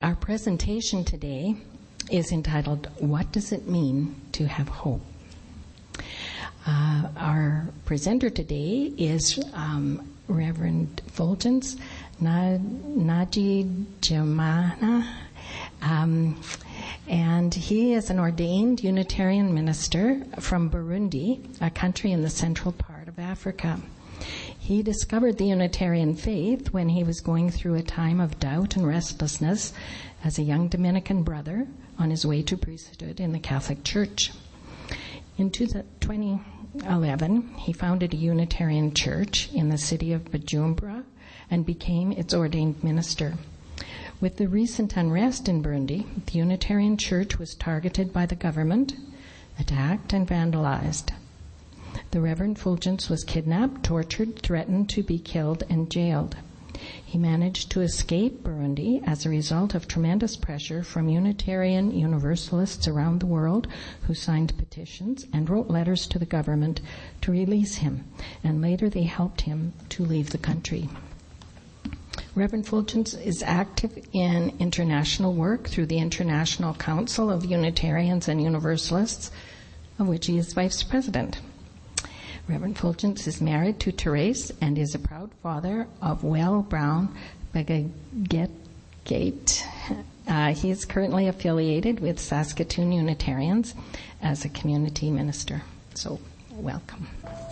Our presentation today is entitled, What Does It Mean to Have Hope? Our presenter today is Reverend Fulgence Naji Jamana, and he is an ordained Unitarian minister from Burundi, a country in the central part of Africa. He discovered the Unitarian faith when he was going through a time of doubt and restlessness as a young Dominican brother on his way to priesthood in the Catholic Church. In 2011, he founded a Unitarian church in the city of Bujumbura and became its ordained minister. With the recent unrest in Burundi, the Unitarian church was targeted by the government, attacked, and vandalized. The Reverend Fulgence was kidnapped, tortured, threatened to be killed, and jailed. He managed to escape Burundi as a result of tremendous pressure from Unitarian Universalists around the world who signed petitions and wrote letters to the government to release him, and later they helped him to leave the country. Reverend Fulgence is active in international work through the International Council of Unitarians and Universalists, of which he is vice president. Reverend Fulgence is married to Therese and is a proud father of Well Brown Bagagate. He is currently affiliated with Saskatoon Unitarians as a community minister. So, welcome.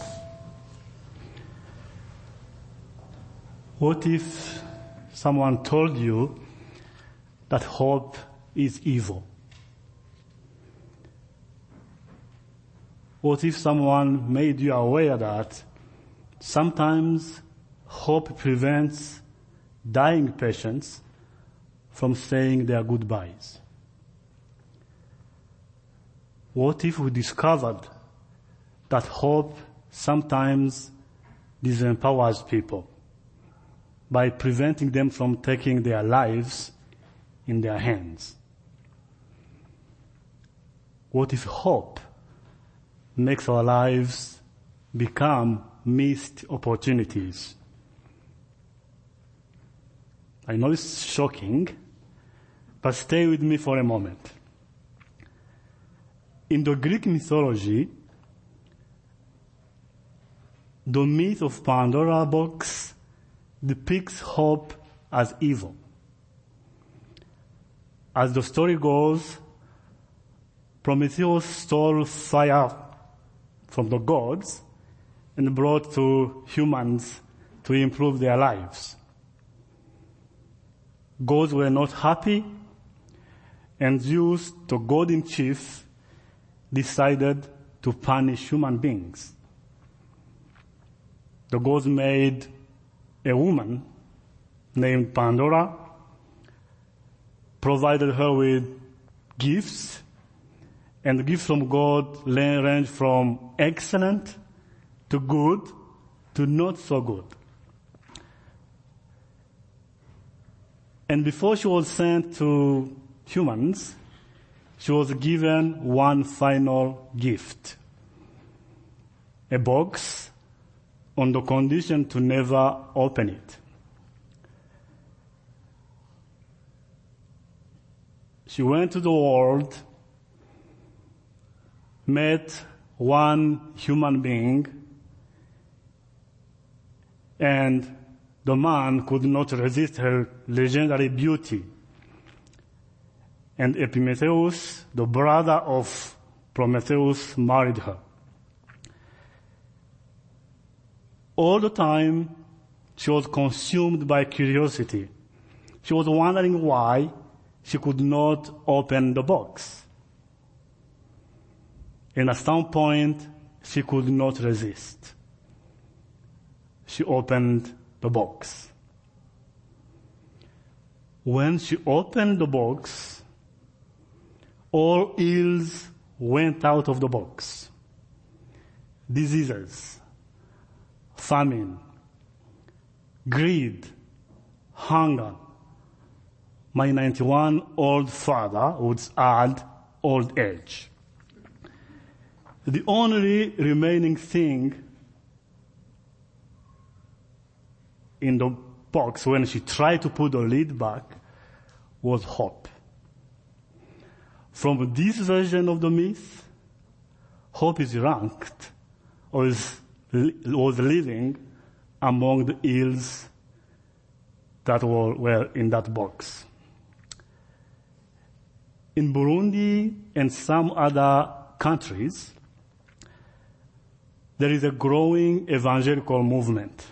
What if someone told you that hope is evil? What if someone made you aware that sometimes hope prevents dying patients from saying their goodbyes? What if we discovered that hope sometimes disempowers people by preventing them from taking their lives in their hands? What if hope makes our lives become missed opportunities? I know it's shocking, but stay with me for a moment. In the Greek mythology, the myth of Pandora box depicts hope as evil. As the story goes, Prometheus stole fire from the gods and brought to humans to improve their lives. Gods were not happy, and Zeus, the god in chief, decided to punish human beings. The gods made a woman named Pandora, provided her with gifts, and the gifts from God range from excellent to good to not so good. And before she was sent to humans, she was given one final gift: a box on the condition to never open it. She went to the world, met one human being, and the man could not resist her legendary beauty. And Epimetheus, the brother of Prometheus, married her. All the time, she was consumed by curiosity. She was wondering why she could not open the box. And at some point, she could not resist. She opened the box. When she opened the box, all ills went out of the box. Diseases, famine, greed, hunger. My 91-year-old father would add old age. The only remaining thing in the box when she tried to put the lid back was hope. From this version of the myth, hope is ranked or was living among the ills that were in that box. In Burundi and some other countries, there is a growing evangelical movement.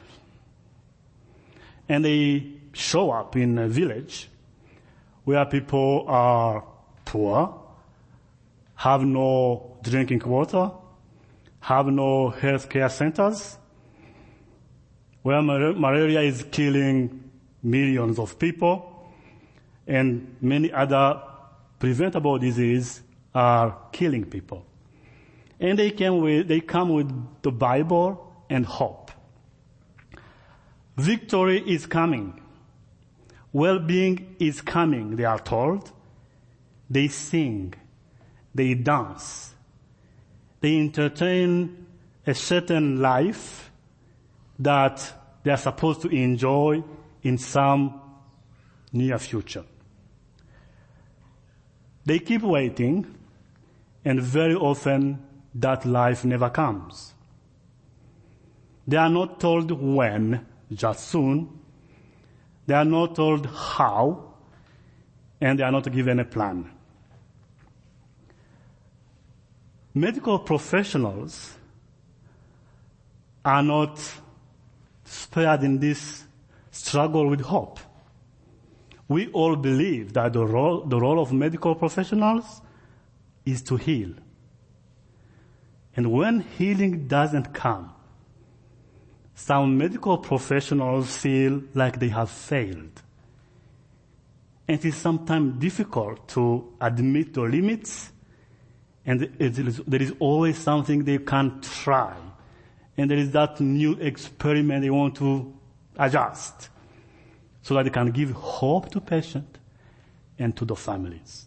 And they show up in a village where people are poor, have no drinking water, have no health care centers, where malaria is killing millions of people, and many other preventable diseases are killing people. And they come with the Bible and hope. Victory is coming. Well-being is coming, they are told. They sing. They dance. They entertain a certain life that they are supposed to enjoy in some near future. They keep waiting, and very often that life never comes. They are not told when, just soon. They are not told how, and they are not given a plan. Medical professionals are not spared in this struggle with hope. We all believe that the role of medical professionals is to heal. And when healing doesn't come, some medical professionals feel like they have failed. And it is sometimes difficult to admit the limits, and there is always something they can't try. And there is that new experiment they want to adjust so that they can give hope to patients and to the families.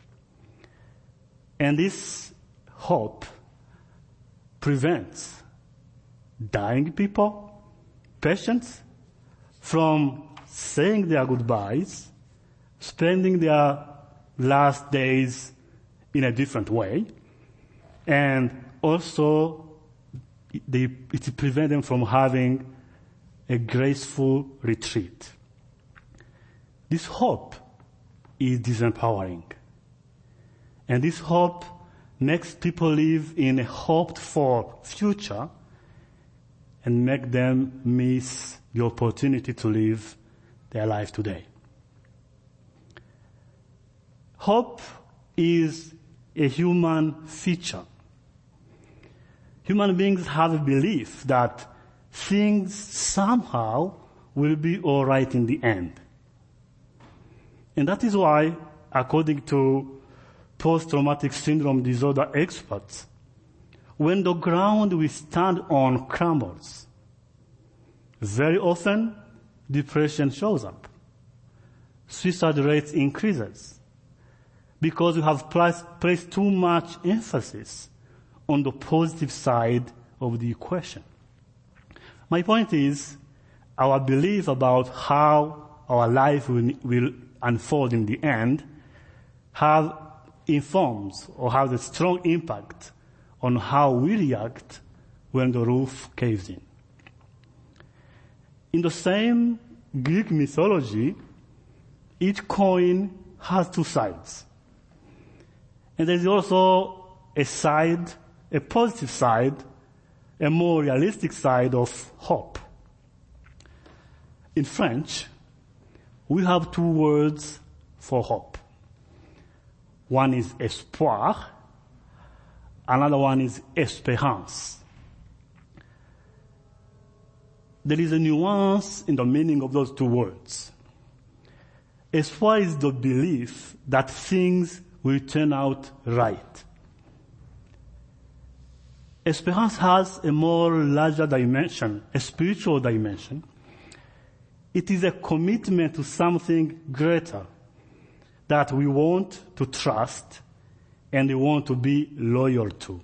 And this hope prevents dying people, patients, from saying their goodbyes, spending their last days in a different way, and also it prevents them from having a graceful retreat. This hope is disempowering. And this hope makes people live in a hoped-for future and make them miss the opportunity to live their life today. Hope is a human feature. Human beings have a belief that things somehow will be all right in the end. And that is why, according to post-traumatic syndrome disorder experts, when the ground we stand on crumbles, very often depression shows up. Suicide rates increases because we have placed too much emphasis on the positive side of the equation. My point is, our belief about how our life will unfold in the end informs or has a strong impact on how we react when the roof caves in. In the same Greek mythology, each coin has two sides. And there is also a positive side, a more realistic side of hope. In French, we have two words for hope. One is espoir, another one is espérance. There is a nuance in the meaning of those two words. Espoir is the belief that things will turn out right. Espérance has a more larger dimension, a spiritual dimension. It is a commitment to something greater that we want to trust and we want to be loyal to.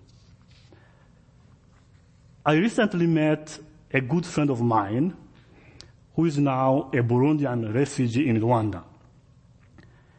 I recently met a good friend of mine who is now a Burundian refugee in Rwanda.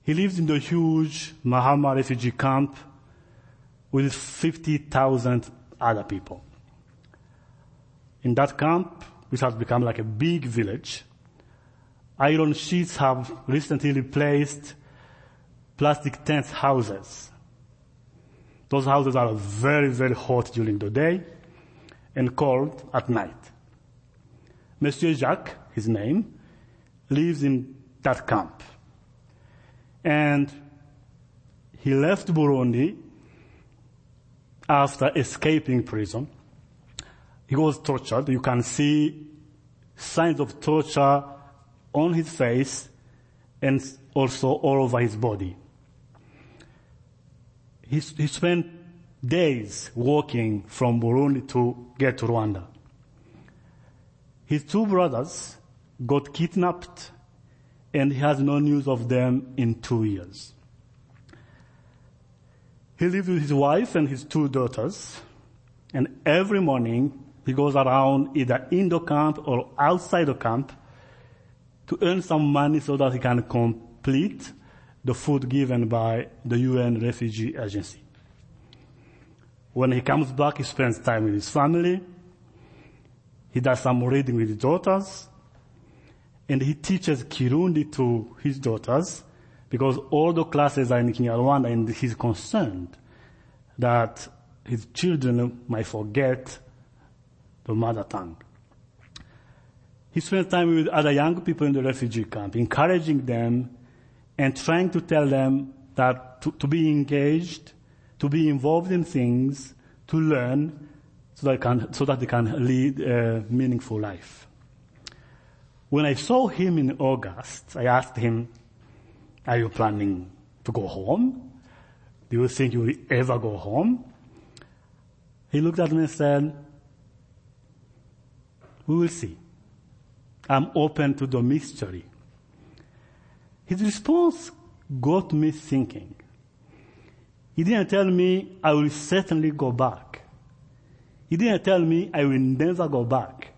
He lives in the huge Mahama refugee camp with 50,000 other people. In that camp, which has become like a big village, iron sheets have recently replaced plastic tent houses. Those houses are very, very hot during the day and cold at night. Monsieur Jacques, his name, lives in that camp. And he left Burundi after escaping prison. He was tortured. You can see signs of torture on his face and also all over his body. He spent days walking from Burundi to get to Rwanda. His two brothers got kidnapped and he has no news of them in 2 years. He lives with his wife and his two daughters, and every morning he goes around either in the camp or outside the camp to earn some money so that he can complete the food given by the UN Refugee Agency. When he comes back, he spends time with his family. He does some reading with his daughters. And he teaches Kirundi to his daughters because all the classes are in Kinyarwanda, and he's concerned that his children might forget the mother tongue. He spends time with other young people in the refugee camp, encouraging them and trying to tell them that to be engaged, to be involved in things, to learn, so that they can lead a meaningful life. When I saw him in August, I asked him, "Are you planning to go home? Do you think you will ever go home?" He looked at me and said, "We will see. I'm open to the mystery." His response got me thinking. He didn't tell me, "I will certainly go back." He didn't tell me, "I will never go back."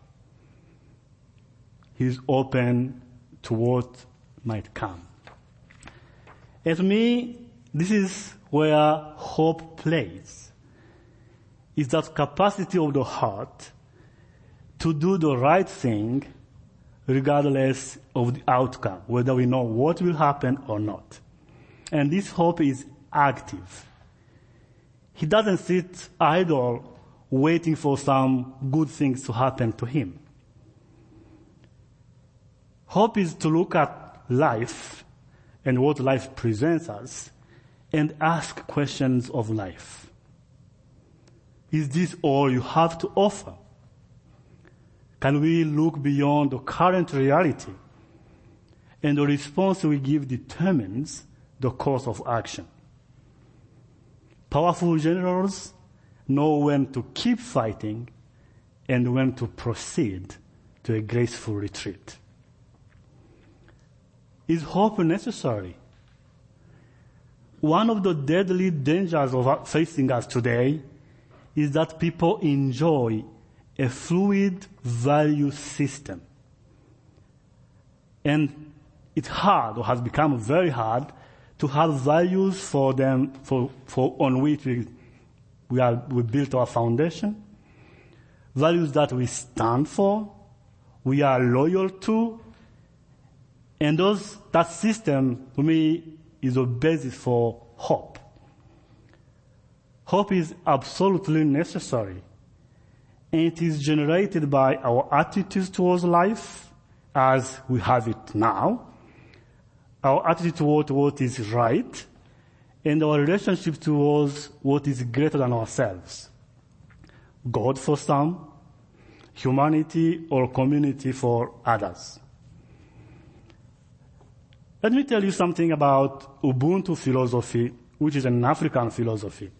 He's open to what might come. And to me, this is where hope plays. It's that capacity of the heart to do the right thing regardless of the outcome, whether we know what will happen or not. And this hope is active. He doesn't sit idle waiting for some good things to happen to him. Hope is to look at life and what life presents us and ask questions of life. Is this all you have to offer? Can we look beyond the current reality? And the response we give determines the course of action. Powerful generals know when to keep fighting and when to proceed to a graceful retreat. Is hope necessary? One of the deadly dangers of facing us today is that people enjoy a fluid value system. And it's hard, or has become very hard, to have values for them, on which we built our foundation. Values that we stand for, we are loyal to, and that system, to me, is a basis for hope. Hope is absolutely necessary. And it is generated by our attitudes towards life as we have it now, our attitude toward what is right, and our relationship towards what is greater than ourselves. God for some, humanity or community for others. Let me tell you something about Ubuntu philosophy, which is an African philosophy.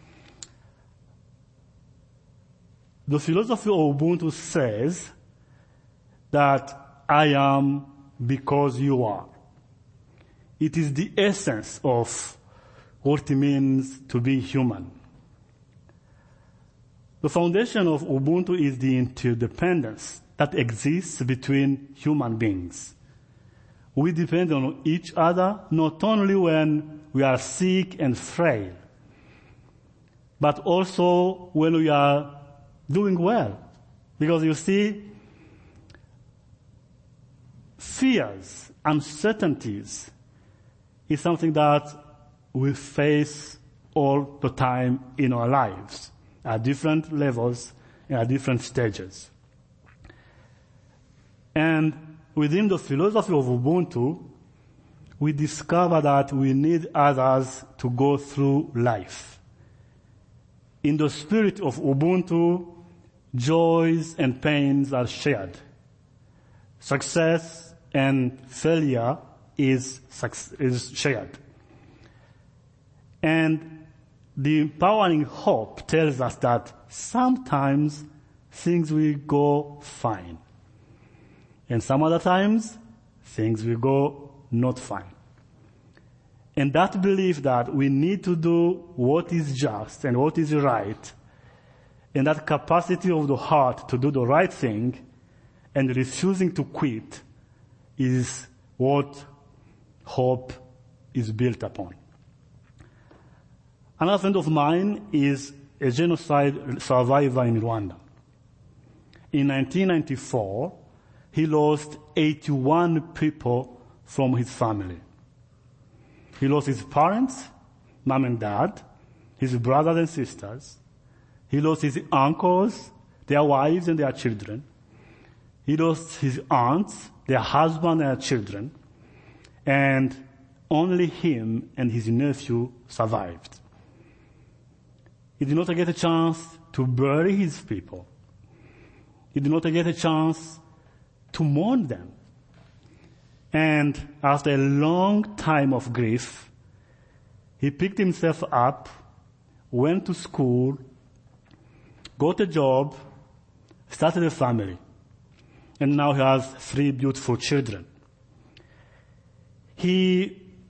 The philosophy of Ubuntu says that I am because you are. It is the essence of what it means to be human. The foundation of Ubuntu is the interdependence that exists between human beings. We depend on each other not only when we are sick and frail, but also when we are doing well. Because you see, fears, uncertainties is something that we face all the time in our lives at different levels and at different stages. And within the philosophy of Ubuntu, we discover that we need others to go through life. In the spirit of Ubuntu, joys and pains are shared. Success and failure is shared. And the empowering hope tells us that sometimes things will go fine. And some other times, things will go not fine. And that belief that we need to do what is just and what is right, and that capacity of the heart to do the right thing and refusing to quit is what hope is built upon. Another friend of mine is a genocide survivor in Rwanda. In 1994, he lost 81 people from his family. He lost his parents, mom and dad, his brothers and sisters. He lost his uncles, their wives and their children. He lost his aunts, their husband and their children. And only him and his nephew survived. He did not get a chance to bury his people. He did not get a chance to mourn them. And after a long time of grief, he picked himself up, went to school, got a job, started a family, and now he has 3 beautiful children. He's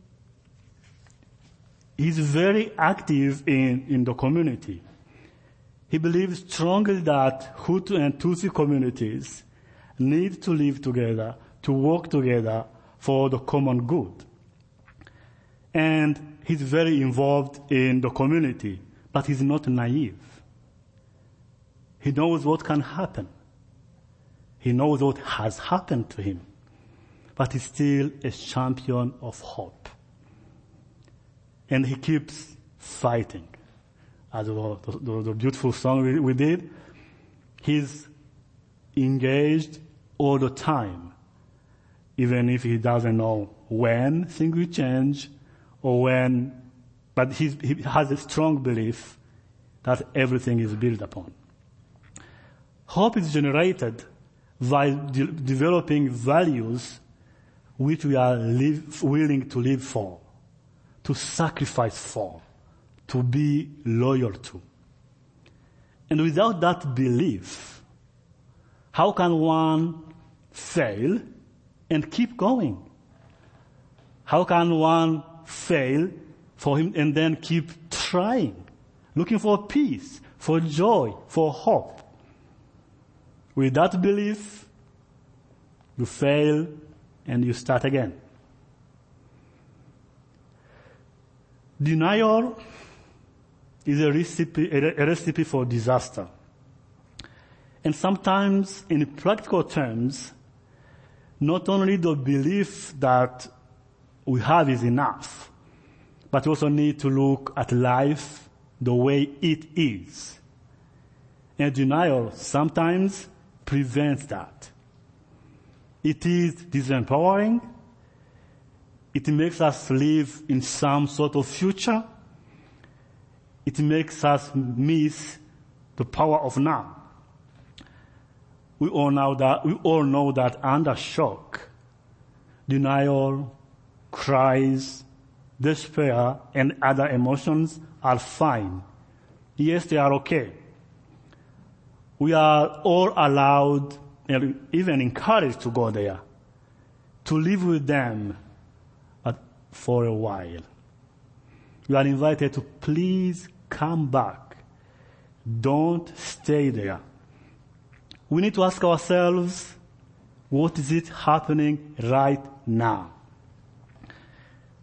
very active in the community. He believes strongly that Hutu and Tutsi communities need to live together, to work together for the common good. And he's very involved in the community, but he's not naive. He knows what can happen. He knows what has happened to him, but he's still a champion of hope. And he keeps fighting. As the beautiful song we did, he's engaged all the time, even if he doesn't know when things will change or when, but he has a strong belief that everything is built upon. Hope is generated by developing values which we are willing to live for, to sacrifice for, to be loyal to. And without that belief, how can one fail and keep going? How can one fail for him and then keep trying, looking for peace, for joy, for hope? With that belief, you fail and you start again. Denial is a recipe for disaster. And sometimes, in practical terms, not only the belief that we have is enough, but we also need to look at life the way it is. And denial sometimes prevents that. It is disempowering. It makes us live in some sort of future. It makes us miss the power of now. We all know that under shock, denial, cries, despair, and other emotions are fine. Yes, they are okay. We are all allowed and even encouraged to go there, to live with them for a while. We are invited to please come back. Don't stay there. We need to ask ourselves, what is it happening right now?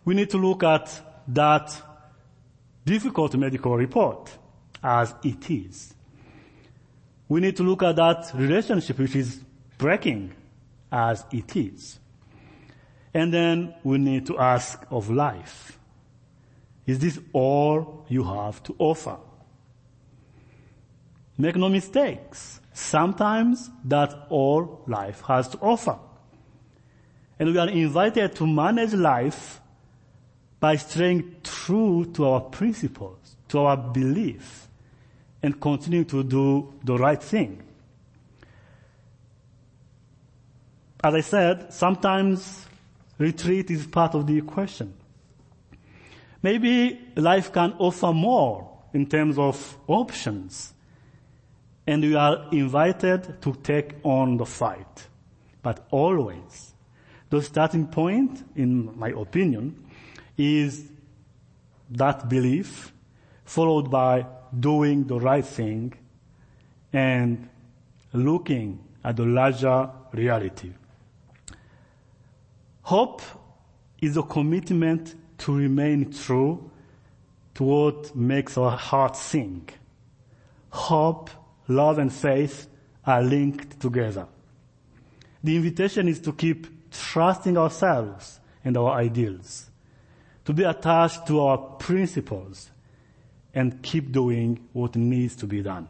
we need to look at that difficult medical report as it is. We need to look at that relationship which is breaking as it is. And then we need to ask of life, is this all you have to offer? Make no mistakes. Sometimes that's all life has to offer. And we are invited to manage life by staying true to our principles, to our belief, and continue to do the right thing. As I said, sometimes retreat is part of the equation. Maybe life can offer more in terms of options, and we are invited to take on the fight. But always, the starting point, in my opinion, is that belief followed by doing the right thing and looking at the larger reality. Hope is a commitment to remain true to what makes our heart sing. Hope, love, and faith are linked together. The invitation is to keep trusting ourselves and our ideals, to be attached to our principles, and keep doing what needs to be done.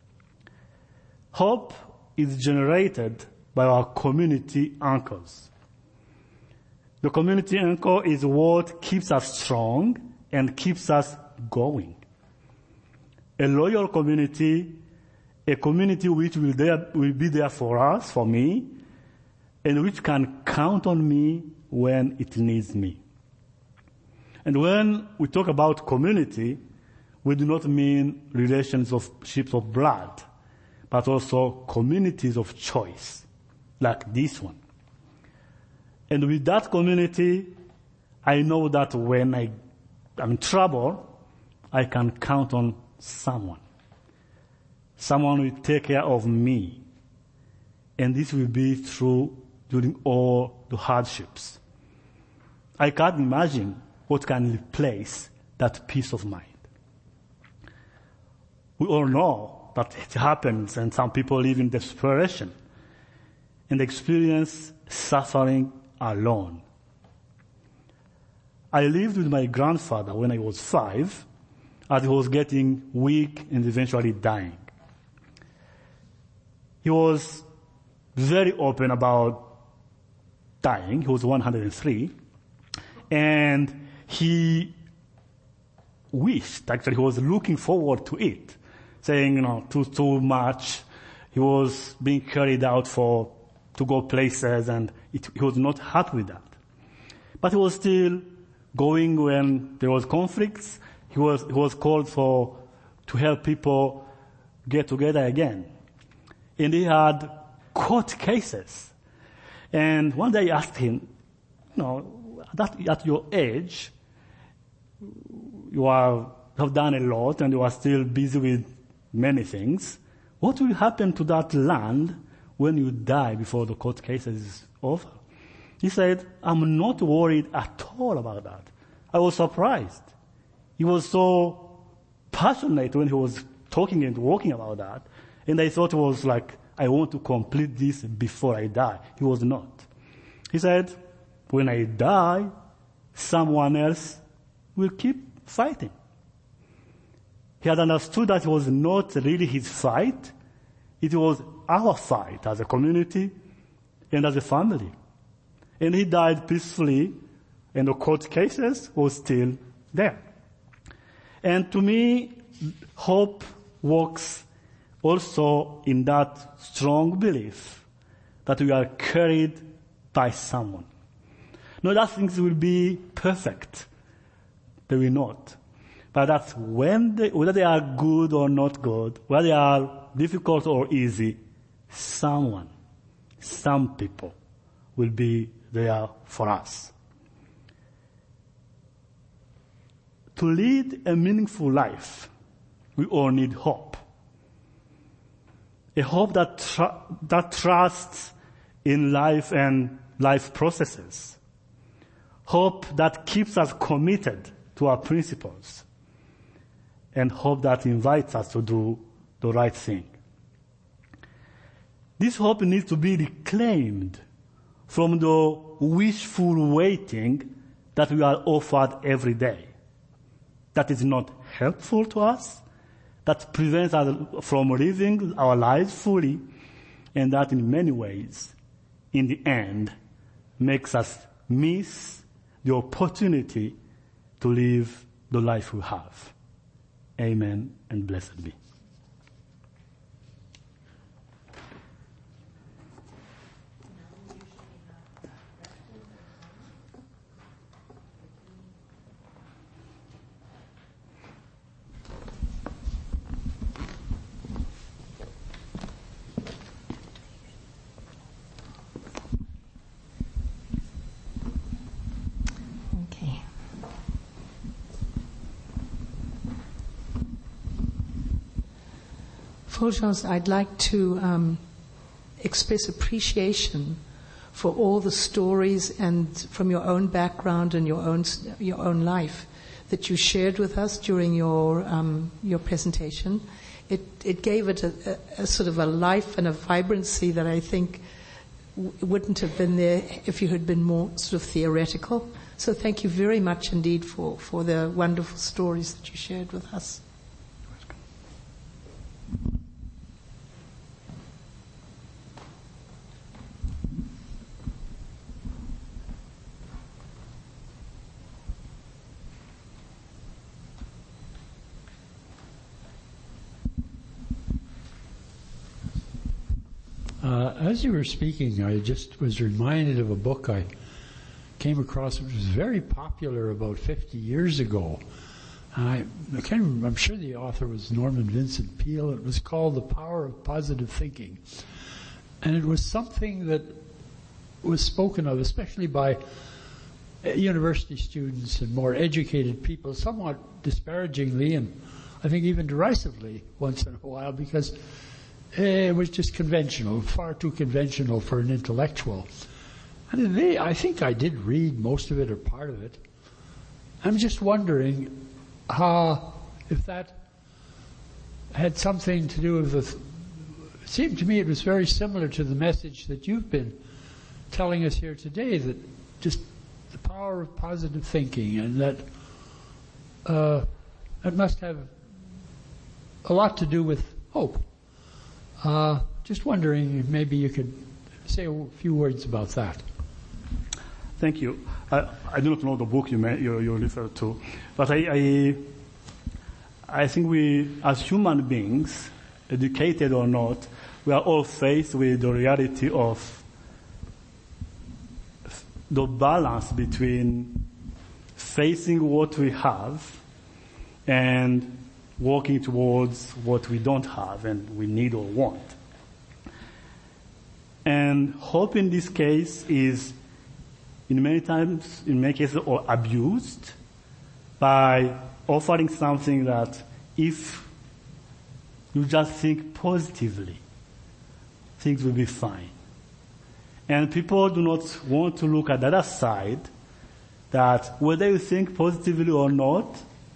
Hope is generated by our community anchors. The community anchor is what keeps us strong and keeps us going. A loyal community, a community which will be there for us, for me, and which can count on me when it needs me. And when we talk about community, we do not mean relationships of blood, but also communities of choice, like this one. And with that community, I know that when I'm in trouble, I can count on someone. Someone will take care of me. And this will be true during all the hardships. I can't imagine what can replace that peace of mind. We all know that it happens, and some people live in desperation and experience suffering alone. I lived with my grandfather when I was 5, as he was getting weak and eventually dying. He was very open about dying. He was 103. And he wished, actually he was looking forward to it, saying, too much. He was being carried out to go places, and he was not happy with that. But he was still going when there was conflicts. He was called to help people get together again. And he had court cases. And one day I asked him, at your age, you have done a lot and you are still busy with many things. What will happen to that land when you die before the court case is over? He said, I'm not worried at all about that. I was surprised. He was so passionate when he was talking and walking about that. And I thought it was like, I want to complete this before I die. He was not. He said, when I die, someone else will keep fighting. He had understood that it was not really his fight. It was our fight as a community and as a family. And he died peacefully, and the court cases were still there. And to me, hope works also in that strong belief that we are carried by someone. Not that things will be perfect. They will not. But that's whether they are good or not good, whether they are difficult or easy, some people will be there for us. To lead a meaningful life, we all need hope. A hope that trusts in life and life processes. hope that keeps us committed to our principles, and hope that invites us to do the right thing. This hope needs to be reclaimed from the wishful waiting that we are offered every day. That is not helpful to us, that prevents us from living our lives fully, and that in many ways, in the end, makes us miss the opportunity to live the life we have. Amen and blessed be. Fulgence, I'd like to express appreciation for all the stories and from your own background and your own life that you shared with us during your presentation. It gave it a sort of a life and a vibrancy that I think wouldn't have been there if you had been more sort of theoretical. So thank you very much indeed for the wonderful stories that you shared with us. As you were speaking, I just was reminded of a book I came across which was very popular about 50 years ago. I'm sure the author was Norman Vincent Peale. It was called The Power of Positive Thinking. And it was something that was spoken of, especially by university students and more educated people, somewhat disparagingly and I think even derisively once in a while, because it was just conventional, far too conventional for an intellectual. And I think I did read most of it or part of it. I'm just wondering if that had something to do with it seemed to me it was very similar to the message that you've been telling us here today, that just the power of positive thinking, and that it must have a lot to do with hope. Just wondering if maybe you could say a few words about that. Thank you. I do not know the book you referred to, but I think we, as human beings, educated or not, we are all faced with the reality of the balance between facing what we have and working towards what we don't have and we need or want. And hope in this case is in many cases abused by offering something that if you just think positively, things will be fine. And people do not want to look at the other side, that whether you think positively or not,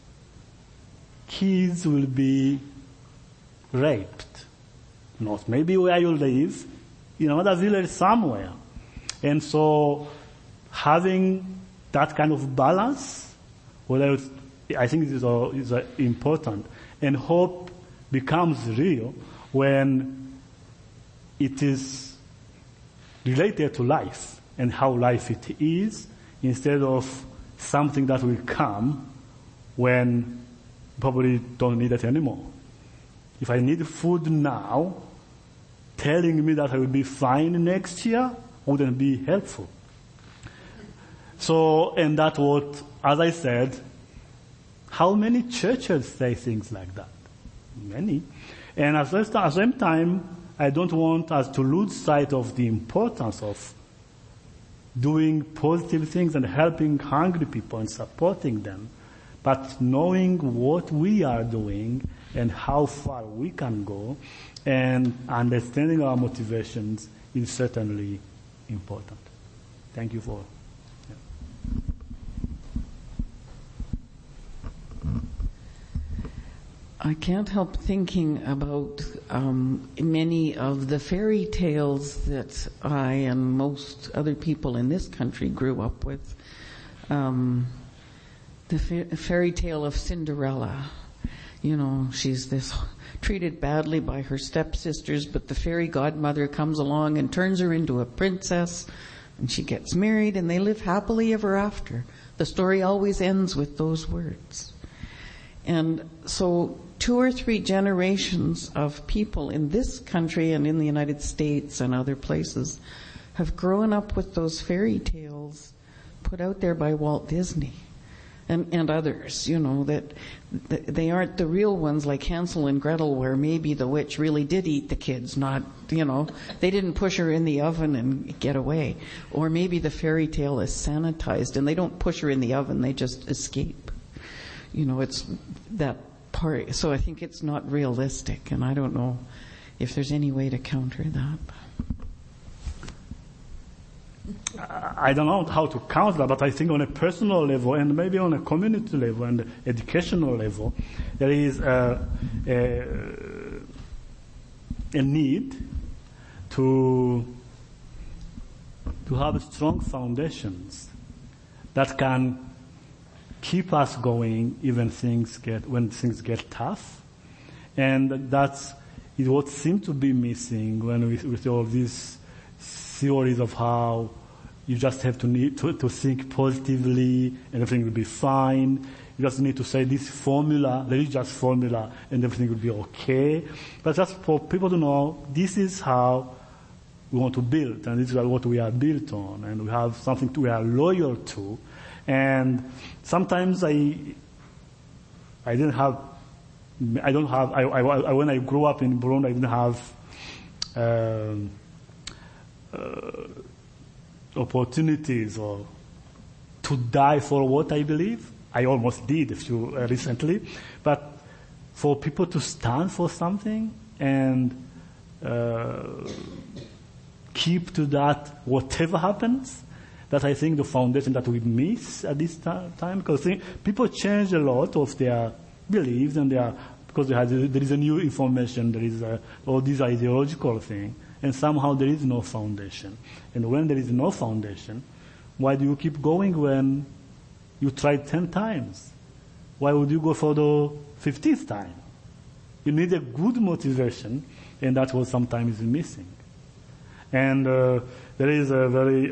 kids will be raped. Not maybe where you live, in another village somewhere. And so having that kind of balance, I think is important. And hope becomes real when it is related to life and how life it is, instead of something that will come when probably don't need it anymore. If I need food now, telling me that I will be fine next year wouldn't be helpful. So, and that's what, as I said, how many churches say things like that? Many. And at the same time, I don't want us to lose sight of the importance of doing positive things and helping hungry people and supporting them, but knowing what we are doing and how far we can go and understanding our motivations is certainly important. Thank you for. Yeah. I can't help thinking about many of the fairy tales that I and most other people in this country grew up with. The fairy tale of Cinderella. You know, she's treated badly by her stepsisters, but the fairy godmother comes along and turns her into a princess, and she gets married, and they live happily ever after. The story always ends with those words. And so 2 or 3 generations of people in this country and in the United States and other places have grown up with those fairy tales put out there by Walt Disney and others, you know, that they aren't the real ones like Hansel and Gretel, where maybe the witch really did eat the kids, not, you know, they didn't push her in the oven and get away. Or maybe the fairy tale is sanitized and they don't push her in the oven, they just escape. You know, it's that part. So I think it's not realistic, and I don't know if there's any way to counter that. I don't know how to counter that, but I think on a personal level and maybe on a community level and educational level, there is a need to have strong foundations that can keep us going even when things get tough. And that's what seems to be missing with all these theories of how you just have to think positively and everything will be fine. You just need to say this formula, religious formula, and everything will be okay. But just for people to know, this is how we want to build, and this is what we are built on, and we have something we are loyal to. And sometimes when I grew up in Burundi, I didn't have opportunities or to die for what I believe. I almost did recently, but for people to stand for something and keep to that whatever happens, that I think the foundation that we miss at this time, because people change a lot of their beliefs and because there is a new information, there is all these ideological thing, and somehow there is no foundation. And when there is no foundation, why do you keep going when you tried 10 times? Why would you go for the 50th time? You need a good motivation, and that's what sometimes is missing. And there is a very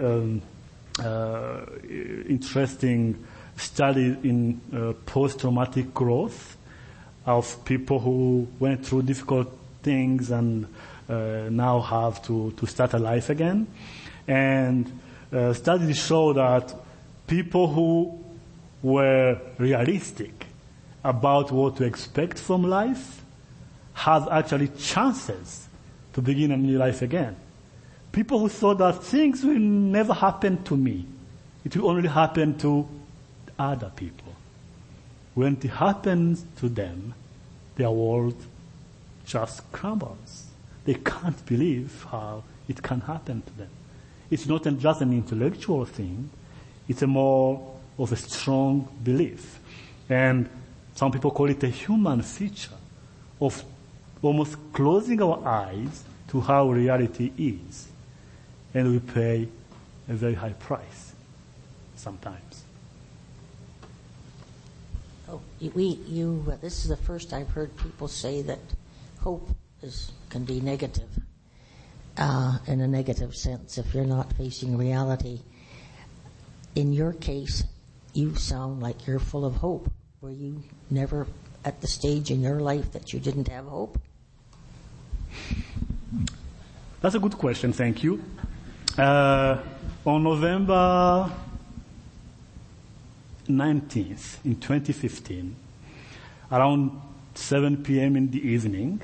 interesting study in post-traumatic growth of people who went through difficult things and now have to start a life again. And studies show that people who were realistic about what to expect from life have actually chances to begin a new life again. People who thought that things will never happen to me, it will only happen to other people. When it happens to them, their world just crumbles. They can't believe how it can happen to them. It's not just an intellectual thing, it's a more of a strong belief. And some people call it a human feature of almost closing our eyes to how reality is. And we pay a very high price sometimes. This is the first I've heard people say that hope can be negative, in a negative sense if you're not facing reality. In your case, you sound like you're full of hope. Were you never at the stage in your life that you didn't have hope? That's a good question, thank you. On November 19th in 2015, around 7 p.m. in the evening,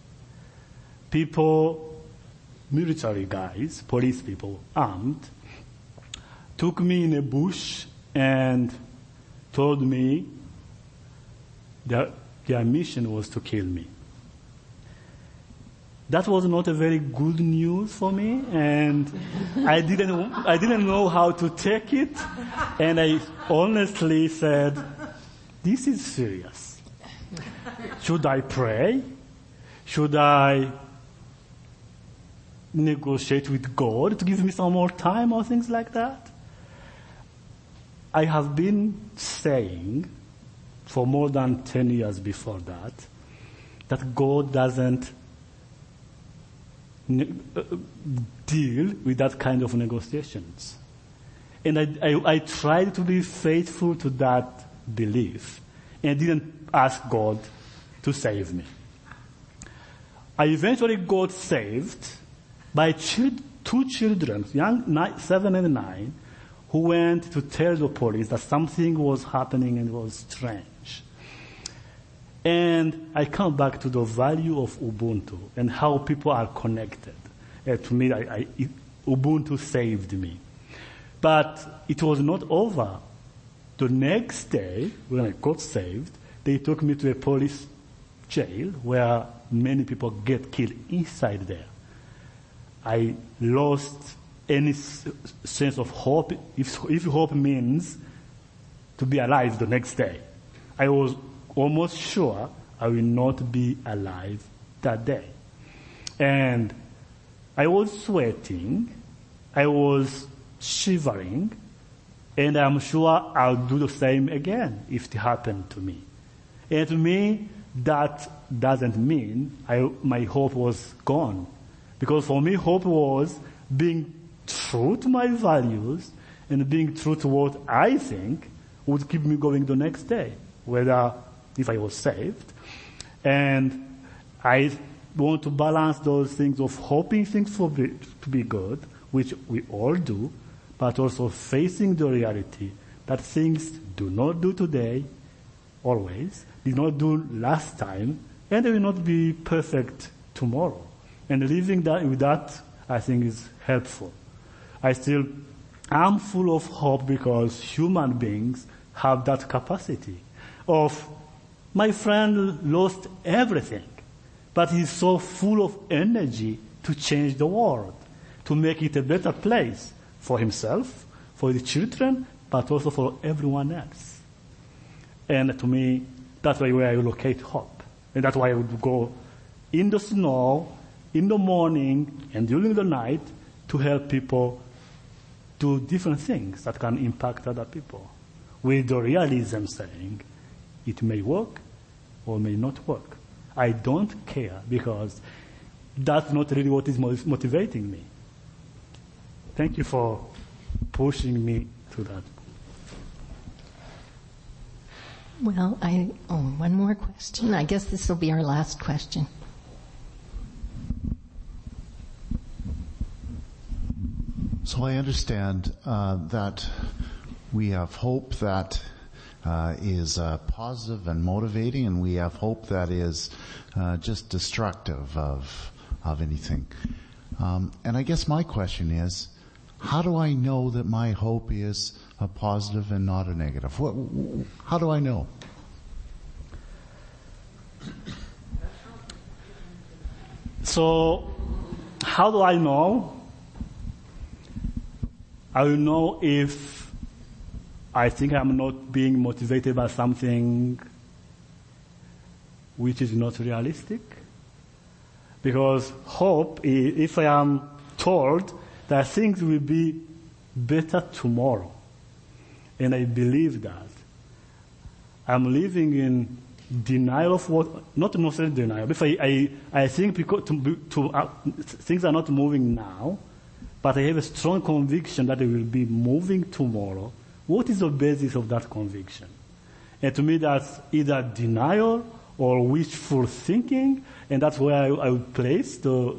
military guys, police people, armed, took me in a bush and told me that their mission was to kill me. That was not a very good news for me, and I didn't know how to take it, and I honestly said, this is serious. Should I pray? Should I negotiate with God to give me some more time or things like that? I have been saying for more than 10 years before that God doesn't deal with that kind of negotiations. And I tried to be faithful to that belief and didn't ask God to save me. I eventually got saved by two children, young 7 and 9, who went to tell the police that something was happening and was strange. And I come back to the value of Ubuntu and how people are connected. To me, Ubuntu saved me. But it was not over. The next day, when I got saved, they took me to a police jail where many people get killed inside there. I lost any sense of hope, if hope means to be alive the next day. I was almost sure I will not be alive that day. And I was sweating, I was shivering, and I'm sure I'll do the same again if it happened to me. And to me, that doesn't mean my hope was gone. Because for me, hope was being true to my values and being true to what I think would keep me going the next day, whether if I was saved. And I want to balance those things of hoping things to be good, which we all do, but also facing the reality that things do not do today, always, did not do last time, and they will not be perfect tomorrow. And living with that, I think, is helpful. I still am full of hope because human beings have that capacity of, my friend lost everything, but he's so full of energy to change the world, to make it a better place for himself, for the children, but also for everyone else. And to me, that's where I locate hope. And that's why I would go in the snow, in the morning, and during the night to help people do different things that can impact other people. With the realism saying, it may work or may not work. I don't care because that's not really what is motivating me. Thank you for pushing me to that. Well, one more question. I guess this will be our last question. So I understand that we have hope that is positive and motivating, and we have hope that is just destructive of anything. And I guess my question is, how do I know that my hope is a positive and not a negative? How do I know? So, how do I know? I will know if I think I'm not being motivated by something which is not realistic. Because hope, if I am told that things will be better tomorrow, and I believe that, I'm living in denial of what, not necessarily denial, if I think because things are not moving now, but I have a strong conviction that they will be moving tomorrow. What is the basis of that conviction? And to me, that's either denial or wishful thinking, and that's where I would place the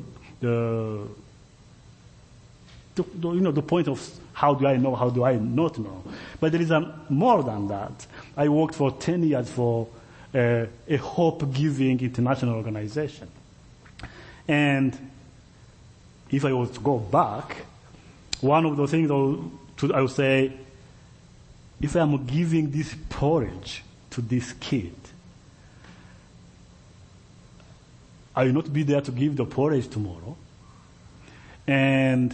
point of how do I know, how do I not know. But there is more than that. I worked for 10 years for a hope-giving international organization. And if I was to go back, one of the things I would say, if I'm giving this porridge to this kid, I will not be there to give the porridge tomorrow. And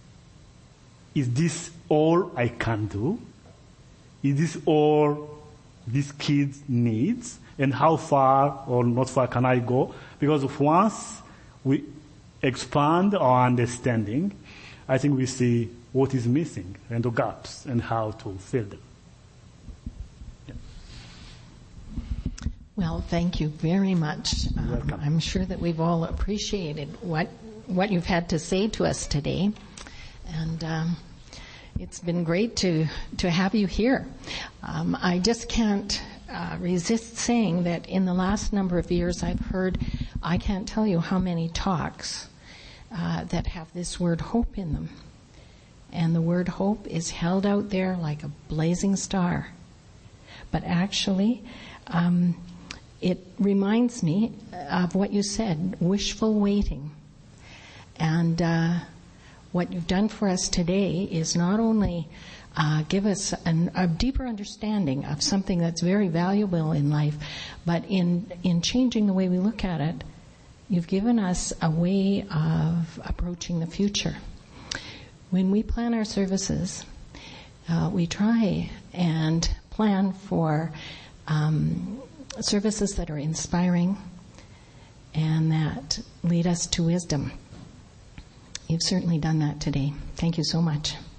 is this all I can do? Is this all this kid's needs and how far or not far can I go. Because once we expand our understanding, I think we see what is missing and the gaps and how to fill them. Yeah. Well, thank you very much. You're welcome. I'm sure that we've all appreciated what you've had to say to us today. And it's been great to have you here. I just can't resist saying that in the last number of years I've heard, I can't tell you how many talks that have this word hope in them. And the word hope is held out there like a blazing star. But actually, it reminds me of what you said, wishful waiting. And what you've done for us today is not only give us a deeper understanding of something that's very valuable in life, but in changing the way we look at it, you've given us a way of approaching the future. When we plan our services, we try and plan for services that are inspiring and that lead us to wisdom. You've certainly done that today. Thank you so much.